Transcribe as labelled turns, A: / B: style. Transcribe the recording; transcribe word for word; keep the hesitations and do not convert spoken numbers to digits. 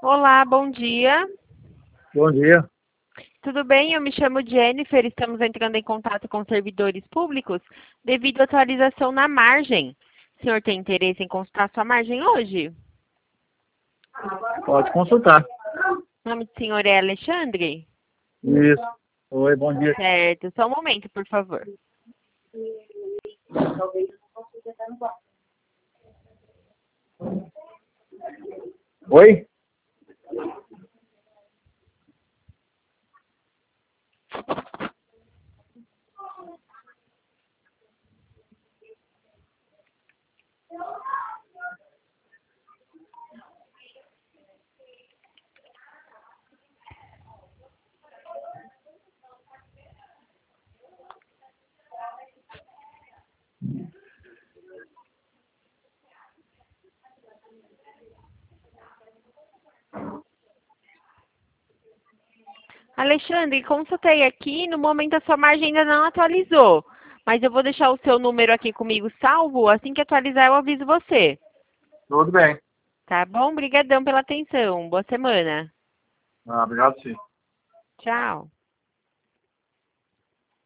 A: Olá, bom dia.
B: Bom dia.
A: Tudo bem? Eu me chamo Jennifer. Estamos entrando em contato com servidores públicos devido à atualização na margem. O senhor tem interesse em consultar sua margem hoje?
B: Pode consultar.
A: O nome do senhor é Alexandre?
B: Isso. Oi, bom dia.
A: Certo. Só um momento, por favor.
B: Oi?
A: Alexandre, consultei aqui. No momento a sua margem ainda não atualizou. Mas eu vou deixar o seu número aqui comigo salvo. Assim que atualizar, eu aviso você.
B: Tudo bem.
A: Tá bom? Obrigadão pela atenção. Boa semana.
B: Ah, obrigado, sim.
A: Tchau.